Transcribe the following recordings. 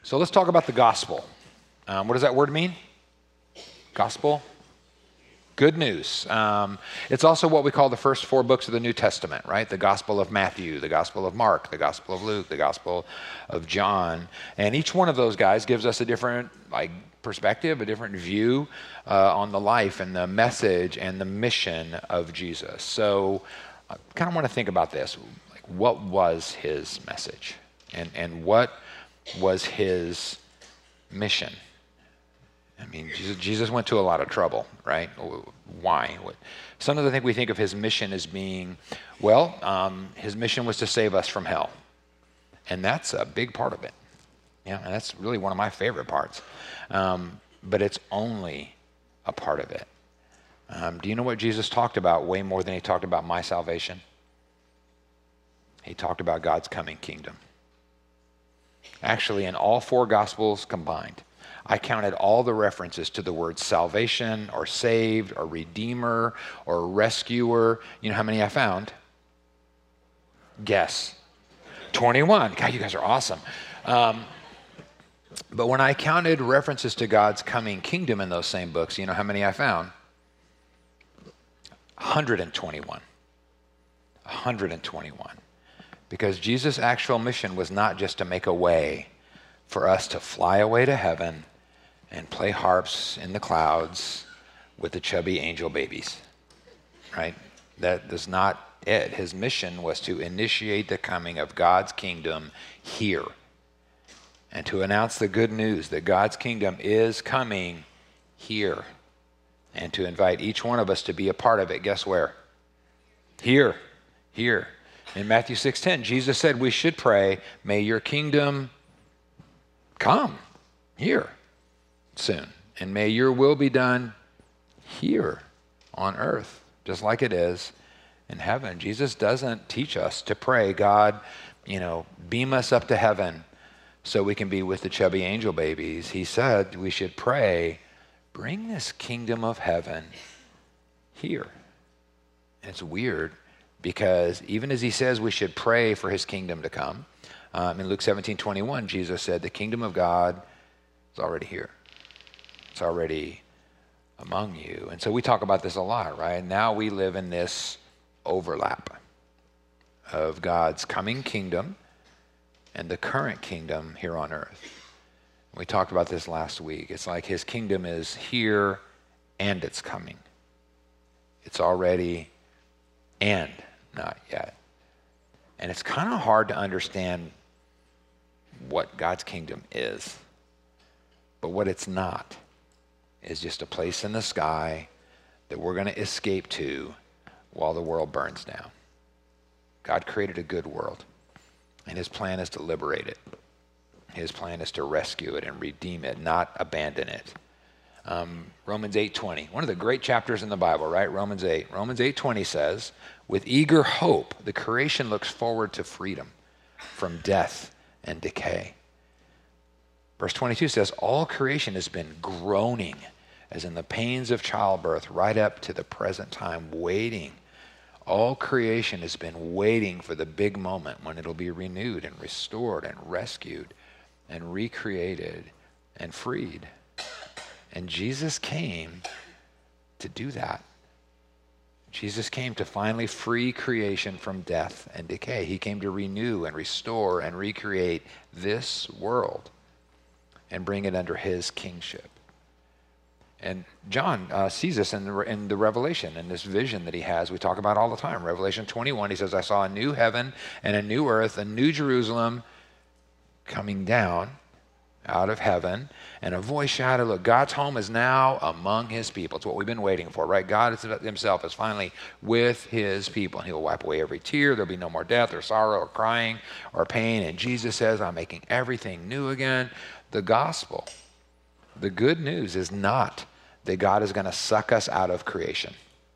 So let's talk about the gospel. What does that word mean? Gospel? Good news. It's also what we call the first 4 books of the New Testament, right? The Gospel of Matthew, the Gospel of Mark, the Gospel of Luke, the Gospel of John. And each one of those guys gives us a different perspective, a different view on the life and the message and the mission of Jesus. So I kind of want to think about this. What was his message? And what was his mission? I mean, Jesus went to a lot of trouble, right? Why? Sometimes I think we think of his mission as being, his mission was to save us from hell. And that's a big part of it. Yeah, and that's really one of my favorite parts. But it's only a part of it. Do you know what Jesus talked about way more than he talked about my salvation? He talked about God's coming kingdom. Actually, in all 4 Gospels combined, I counted all the references to the word salvation or saved or redeemer or rescuer. You know how many I found? Guess. 21. God, you guys are awesome. But when I counted references to God's coming kingdom in those same books, you know how many I found? 121. 121. Because Jesus' actual mission was not just to make a way for us to fly away to heaven and play harps in the clouds with the chubby angel babies, right? That is not it. His mission was to initiate the coming of God's kingdom here and to announce the good news that God's kingdom is coming here and to invite each one of us to be a part of it. Guess where? Here. In Matthew 6:10, Jesus said we should pray, may your kingdom come here soon, and may your will be done here on earth, just like it is in heaven. Jesus doesn't teach us to pray, God, beam us up to heaven so we can be with the chubby angel babies. He said we should pray, bring this kingdom of heaven here. And it's weird because even as he says we should pray for his kingdom to come, in Luke 17:21, Jesus said the kingdom of God is already here. It's already among you. And so we talk about this a lot, right? Now we live in this overlap of God's coming kingdom and the current kingdom here on earth. We talked about this last week. It's like his kingdom is here and it's coming. It's already and not yet. And it's kind of hard to understand what God's kingdom is. But what it's not is just a place in the sky that we're going to escape to while the world burns down. God created a good world, and his plan is to liberate it. His plan is to rescue it and redeem it, not abandon it. Romans 8:20, one of the great chapters in the Bible, right? Romans 8. Romans 8:20 says, with eager hope, the creation looks forward to freedom from death and decay. Verse 22 says, all creation has been groaning as in the pains of childbirth right up to the present time, waiting. All creation has been waiting for the big moment when it'll be renewed and restored and rescued and recreated and freed. And Jesus came to do that. Jesus came to finally free creation from death and decay. He came to renew and restore and recreate this world and bring it under his kingship. And John sees this in the Revelation, in this vision that he has. We talk about all the time. Revelation 21, he says, I saw a new heaven and a new earth, a new Jerusalem coming down out of heaven, and a voice shouted, look, God's home is now among his people. It's what we've been waiting for, right? God himself is finally with his people, and he will wipe away every tear. There'll be no more death or sorrow or crying or pain. And Jesus says, I'm making everything new again. The gospel, the good news is not that God is going to suck us out of creation.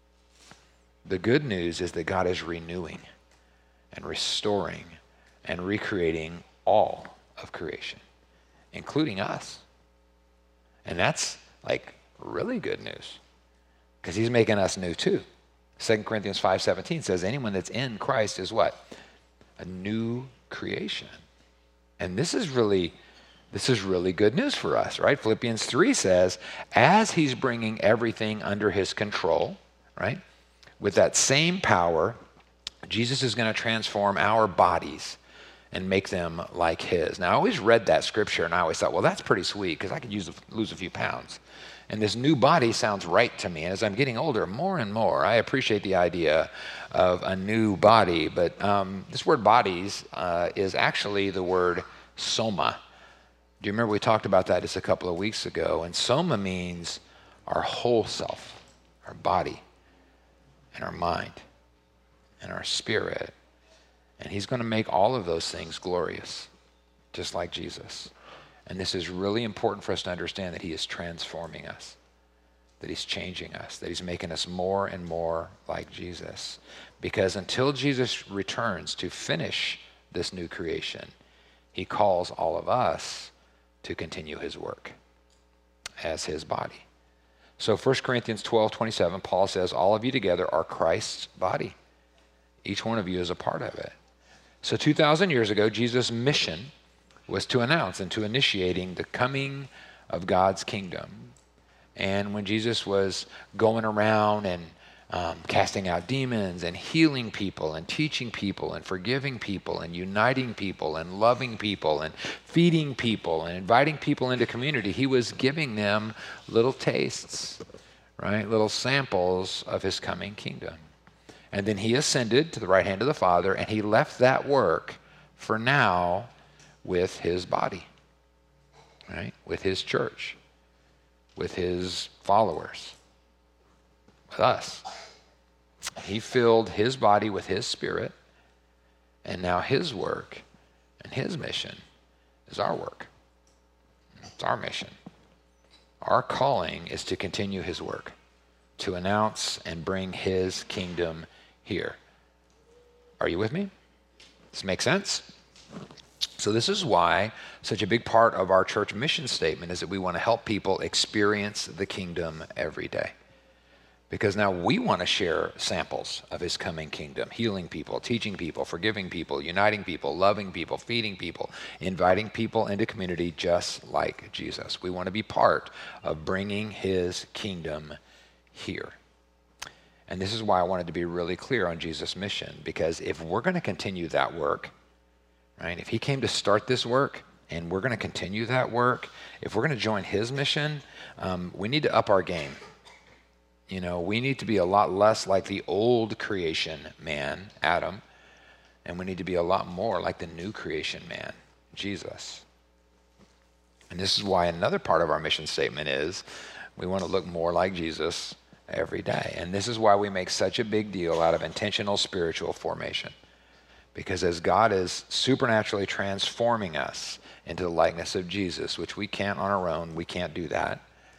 The good news is that God is renewing and restoring and recreating all of creation, including us. And that's really good news because he's making us new too. 2 Corinthians 5:17 says anyone that's in Christ is what? A new creation. And this is really This is really good news for us, right? Philippians 3 says, as he's bringing everything under his control, right? With that same power, Jesus is going to transform our bodies and make them like his. Now, I always read that scripture and I always thought, well, that's pretty sweet because I could lose a few pounds. And this new body sounds right to me. And as I'm getting older, more and more, I appreciate the idea of a new body. But this word bodies is actually the word soma. Do you remember we talked about that just a couple of weeks ago? And soma means our whole self, our body, and our mind, and our spirit. And he's going to make all of those things glorious, just like Jesus. And this is really important for us to understand that he is transforming us, that he's changing us, that he's making us more and more like Jesus. Because until Jesus returns to finish this new creation, he calls all of us to continue his work as his body. So 1 Corinthians 12:27, Paul says, all of you together are Christ's body. Each one of you is a part of it. So 2,000 years ago, Jesus' mission was to announce and to initiating the coming of God's kingdom. And when Jesus was going around and casting out demons and healing people and teaching people and forgiving people and uniting people and loving people and feeding people and inviting people into community, he was giving them little tastes, right? Little samples of his coming kingdom. And then he ascended to the right hand of the Father, and he left that work for now with his body, right? With his church, with his followers, with us. He filled his body with his spirit, and now his work and his mission is our work. It's our mission. Our calling is to continue his work, to announce and bring his kingdom here. Are you with me? Does this make sense? So this is why such a big part of our church mission statement is that we want to help people experience the kingdom every day. Because now we want to share samples of his coming kingdom, healing people, teaching people, forgiving people, uniting people, loving people, feeding people, inviting people into community just like Jesus. We want to be part of bringing his kingdom here. And this is why I wanted to be really clear on Jesus' mission, because if we're going to continue that work, right, if he came to start this work and we're going to continue that work, if we're going to join his mission, we need to up our game. You know, we need to be a lot less like the old creation man, Adam, and we need to be a lot more like the new creation man, Jesus. And this is why another part of our mission statement is we want to look more like Jesus every day. And this is why we make such a big deal out of intentional spiritual formation. Because as God is supernaturally transforming us into the likeness of Jesus, which we can't on our own, we can't do that.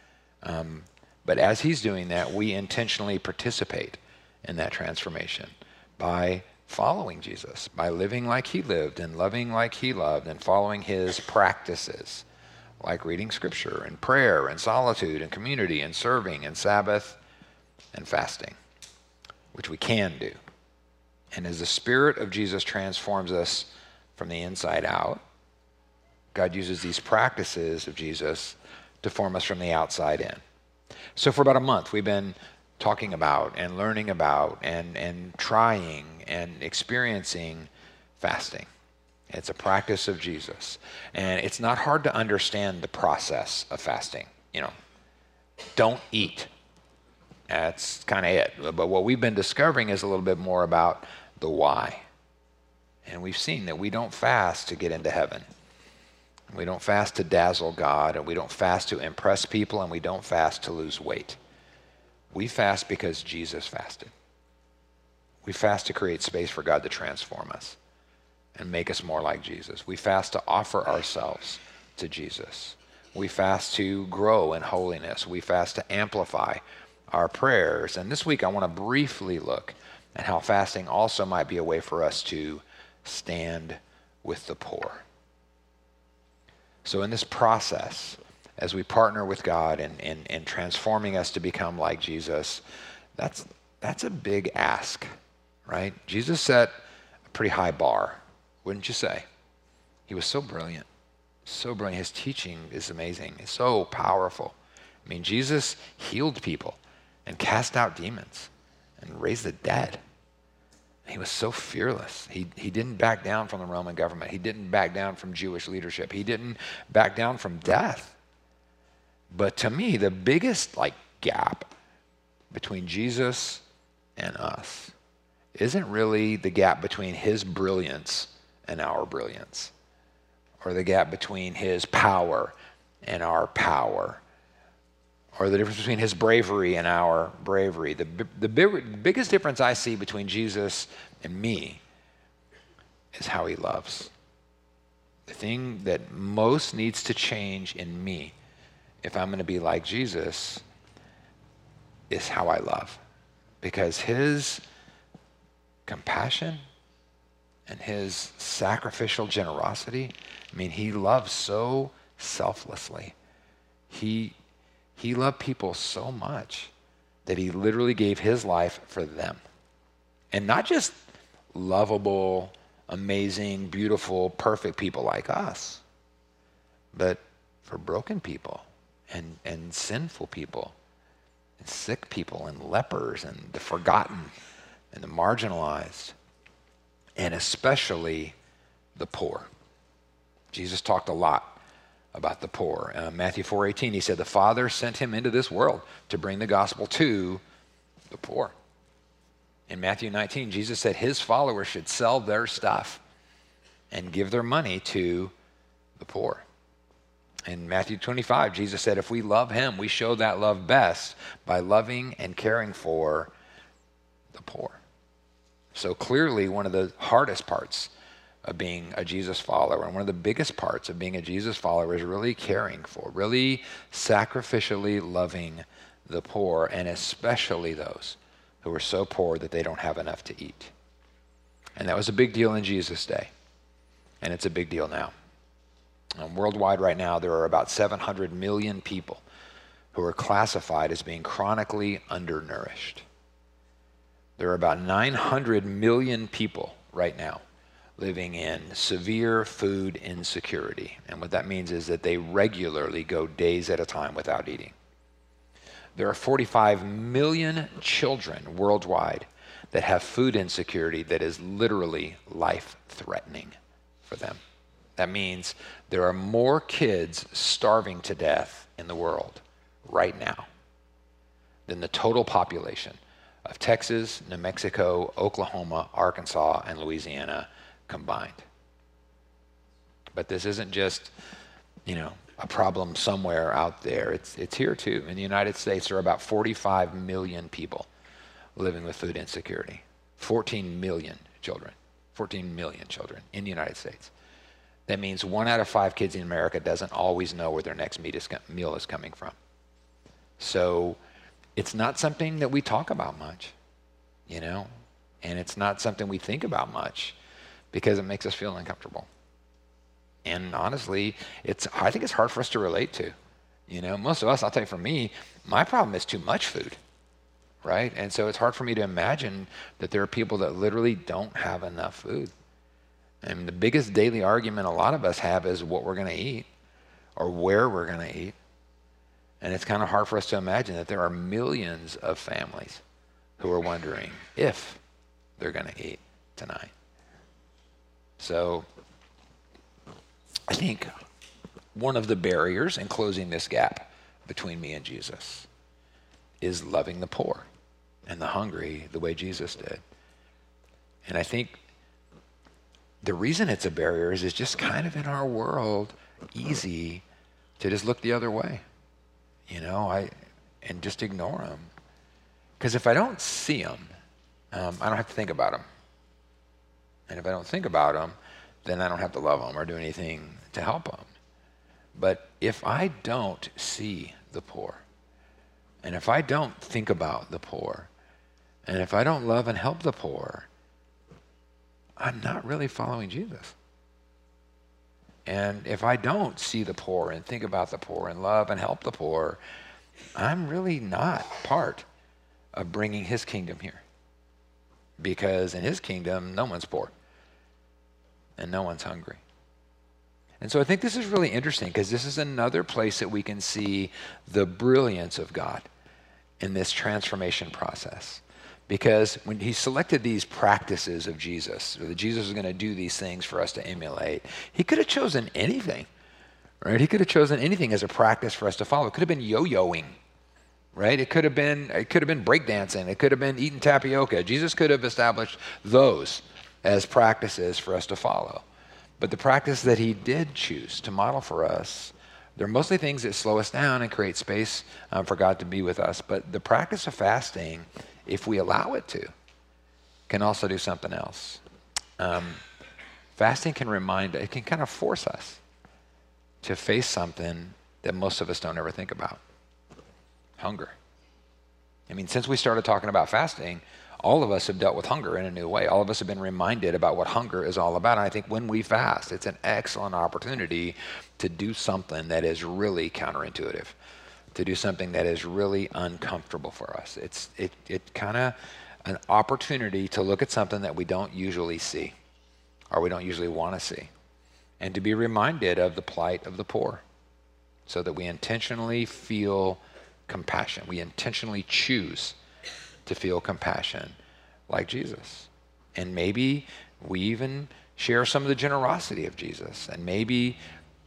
But as he's doing that, we intentionally participate in that transformation by following Jesus, by living like he lived and loving like he loved and following his practices, like reading scripture and prayer and solitude and community and serving and Sabbath and fasting, which we can do. And as the Spirit of Jesus transforms us from the inside out, God uses these practices of Jesus to form us from the outside in. So for about a month, we've been talking about and learning about and trying and experiencing fasting. It's a practice of Jesus. And it's not hard to understand the process of fasting. You know, don't eat. That's kind of it. But what we've been discovering is a little bit more about the why. And we've seen that we don't fast to get into heaven. We don't fast to dazzle God, and we don't fast to impress people, and we don't fast to lose weight. We fast because Jesus fasted. We fast to create space for God to transform us and make us more like Jesus. We fast to offer ourselves to Jesus. We fast to grow in holiness. We fast to amplify our prayers. And this week I want to briefly look at how fasting also might be a way for us to stand with the poor. So in this process, as we partner with God in transforming us to become like Jesus, that's a big ask, right? Jesus set a pretty high bar, wouldn't you say? He was so brilliant. So brilliant. His teaching is amazing. It's so powerful. I mean, Jesus healed people and cast out demons and raised the dead. He was so fearless. He didn't back down from the Roman government. He didn't back down from Jewish leadership. He didn't back down from death. But to me, the biggest gap between Jesus and us isn't really the gap between his brilliance and our brilliance, or the gap between his power and our power, or the difference between his bravery and our bravery. The biggest difference I see between Jesus and me is how he loves. The thing that most needs to change in me, if I'm going to be like Jesus, is how I love. Because his compassion and his sacrificial generosity, I mean, he loves so selflessly. He loved people so much that he literally gave his life for them. And not just lovable, amazing, beautiful, perfect people like us, but for broken people and sinful people and sick people and lepers and the forgotten and the marginalized, and especially the poor. Jesus talked a lot about the poor. Matthew 4:18, he said, the Father sent him into this world to bring the gospel to the poor. In Matthew 19, Jesus said his followers should sell their stuff and give their money to the poor. In Matthew 25, Jesus said if we love him, we show that love best by loving and caring for the poor. So clearly, one of the hardest parts of being a Jesus follower, and one of the biggest parts of being a Jesus follower, is really caring for, really sacrificially loving the poor, and especially those who are so poor that they don't have enough to eat. And that was a big deal in Jesus' day, and it's a big deal now. Worldwide right now, there are about 700 million people who are classified as being chronically undernourished. There are about 900 million people right now living in severe food insecurity. And what that means is that they regularly go days at a time without eating. There are 45 million children worldwide that have food insecurity that is literally life-threatening for them. That means there are more kids starving to death in the world right now than the total population of Texas, New Mexico, Oklahoma, Arkansas, and Louisiana combined. But this isn't just, a problem somewhere out there. It's here too. In the United States, there are about 45 million people living with food insecurity. 14 million children in the United States. That means 1 out of 5 kids in America doesn't always know where their next meal is coming from. So it's not something that we talk about much, and it's not something we think about much because it makes us feel uncomfortable. And honestly, I think it's hard for us to relate to. Most of us, I'll tell you, for me, my problem is too much food, right? And so it's hard for me to imagine that there are people that literally don't have enough food. And the biggest daily argument a lot of us have is what we're going to eat or where we're going to eat. And it's kind of hard for us to imagine that there are millions of families who are wondering if they're going to eat tonight. So I think one of the barriers in closing this gap between me and Jesus is loving the poor and the hungry the way Jesus did. And I think the reason it's a barrier is it's just kind of in our world easy to just look the other way, and just ignore them. Because if I don't see them, I don't have to think about them. And if I don't think about them, then I don't have to love them or do anything to help them. But if I don't see the poor, and if I don't think about the poor, and if I don't love and help the poor, I'm not really following Jesus. And if I don't see the poor and think about the poor and love and help the poor, I'm really not part of bringing his kingdom here. Because in his kingdom, no one's poor and no one's hungry. And so I think this is really interesting because this is another place that we can see the brilliance of God in this transformation process. Because when he selected these practices of Jesus, or that Jesus was going to do these things for us to emulate, he could have chosen anything, right? He could have chosen anything as a practice for us to follow. It could have been yo-yoing, right? It could have been breakdancing. It could have been eating tapioca. Jesus could have established those as practices for us to follow. But the practice that he did choose to model for us, they're mostly things that slow us down and create space for God to be with us. But the practice of fasting, if we allow it to, can also do something else. Fasting it can kind of force us to face something that most of us don't ever think about. Hunger. I mean, since we started talking about fasting, all of us have dealt with hunger in a new way. All of us have been reminded about what hunger is all about. And I think when we fast, it's an excellent opportunity to do something that is really counterintuitive, to do something that is really uncomfortable for us. It's kind of an opportunity to look at something that we don't usually see or we don't usually want to see, and to be reminded of the plight of the poor so that we intentionally feel compassion. We intentionally choose to feel compassion like Jesus. And maybe we even share some of the generosity of Jesus and maybe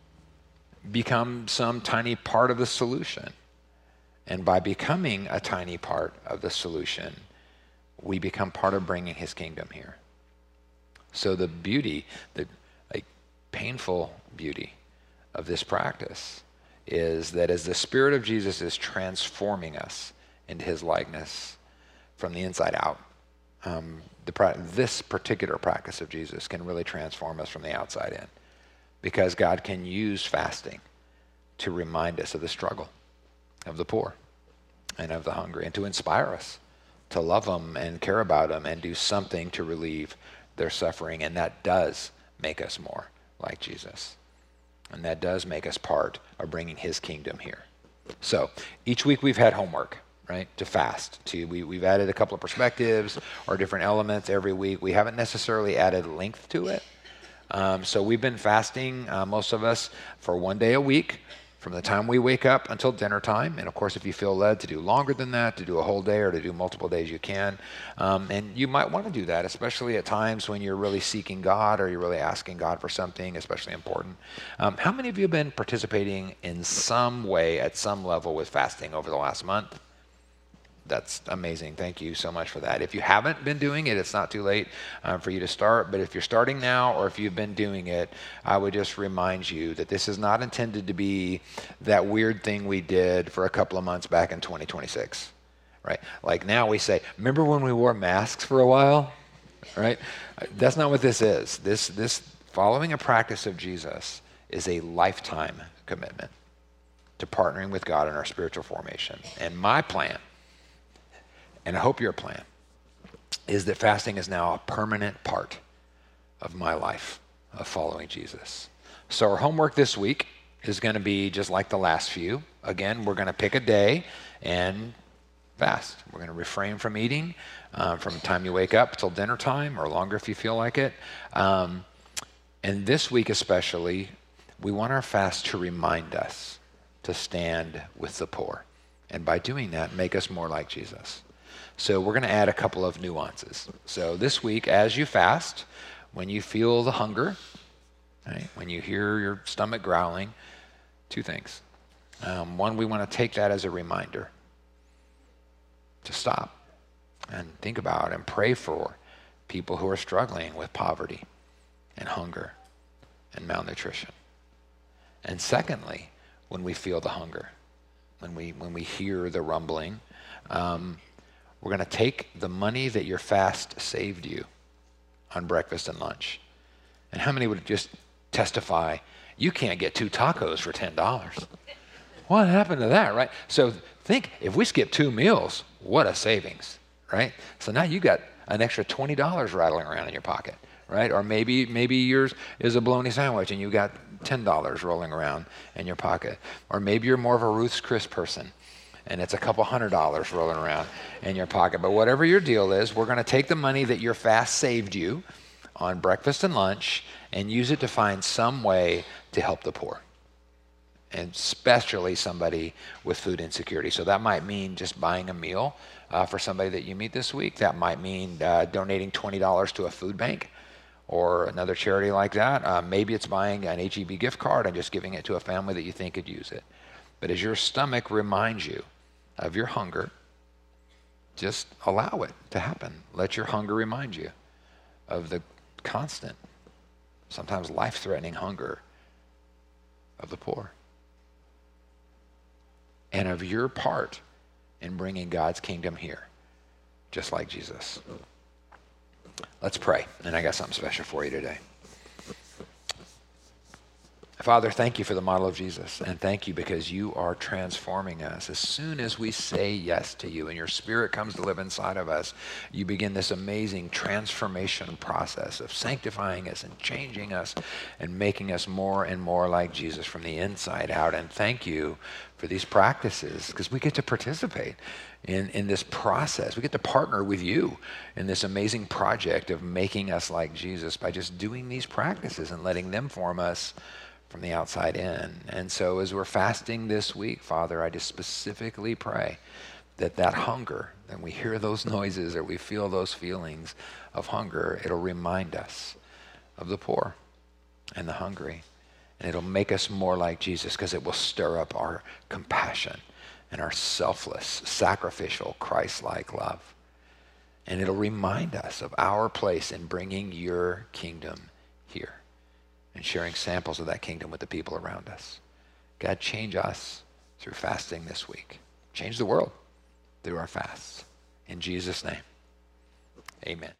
become some tiny part of the solution. And by becoming a tiny part of the solution, we become part of bringing his kingdom here. So the beauty, the painful beauty of this practice is that as the Spirit of Jesus is transforming us into his likeness from the inside out, this particular practice of Jesus can really transform us from the outside in, because God can use fasting to remind us of the struggle of the poor and of the hungry, and to inspire us to love them and care about them and do something to relieve their suffering. And that does make us more like Jesus. And that does make us part of bringing his kingdom here. So each week we've had homework, right, to fast. We've added a couple of perspectives or different elements every week. We haven't necessarily added length to it. So we've been fasting, most of us, for one day a week from the time we wake up until dinner time. And of course, if you feel led to do longer than that, to do a whole day or to do multiple days, you can. And you might want to do that, especially at times when you're really seeking God or you're really asking God for something especially important. How many of you have been participating in some way at some level with fasting over the last month? That's amazing. Thank you so much for that. If you haven't been doing it, it's not too late for you to start. But if you're starting now, or if you've been doing it, I would just remind you that this is not intended to be that weird thing we did for a couple of months back in 2026, right? Like now we say, remember when we wore masks for a while, right? That's not what this is. This following a practice of Jesus is a lifetime commitment to partnering with God in our spiritual formation. And my plan, and I hope your plan, is that fasting is now a permanent part of my life of following Jesus. So our homework this week is going to be just like the last few. Again, we're going to pick a day and fast. We're going to refrain from eating from the time you wake up till dinner time, or longer if you feel like it. And this week especially, we want our fast to remind us to stand with the poor. And by doing that, make us more like Jesus. So we're going to add a couple of nuances. So this week, as you fast, when you feel the hunger, right, when you hear your stomach growling, two things. One, we want to take that as a reminder to stop and think about and pray for people who are struggling with poverty and hunger and malnutrition. And secondly, when we feel the hunger, when we hear the rumbling, we're going to take the money that your fast saved you on breakfast and lunch. And how many would just testify, you can't get 2 tacos for $10? What happened to that, right? So think, if we skip 2 meals, what a savings, right? So now you got an extra $20 rattling around in your pocket, right? Or maybe yours is a bologna sandwich and you got $10 rolling around in your pocket. Or maybe you're more of a Ruth's Chris person, and it's a couple $100 rolling around in your pocket. But whatever your deal is, we're going to take the money that your fast saved you on breakfast and lunch and use it to find some way to help the poor, and especially somebody with food insecurity. So that might mean just buying a meal for somebody that you meet this week. That might mean donating $20 to a food bank or another charity like that. Maybe it's buying an H-E-B gift card and just giving it to a family that you think could use it. But as your stomach reminds you of your hunger, just allow it to happen. Let your hunger remind you of the constant, sometimes life-threatening hunger of the poor, and of your part in bringing God's kingdom here, just like Jesus. Let's pray, and I got something special for you today. Father, thank you for the model of Jesus, and thank you because you are transforming us. As soon as we say yes to you and your Spirit comes to live inside of us, you begin this amazing transformation process of sanctifying us and changing us and making us more and more like Jesus from the inside out. And thank you for these practices, because we get to participate in this process. We get to partner with you in this amazing project of making us like Jesus by just doing these practices and letting them form us from the outside in. And so as we're fasting this week, Father, I just specifically pray that hunger, and we hear those noises or we feel those feelings of hunger, it'll remind us of the poor and the hungry. And it'll make us more like Jesus, because it will stir up our compassion and our selfless, sacrificial, Christ-like love. And it'll remind us of our place in bringing your kingdom here and sharing samples of that kingdom with the people around us. God, change us through fasting this week. Change the world through our fasts. In Jesus' name, amen.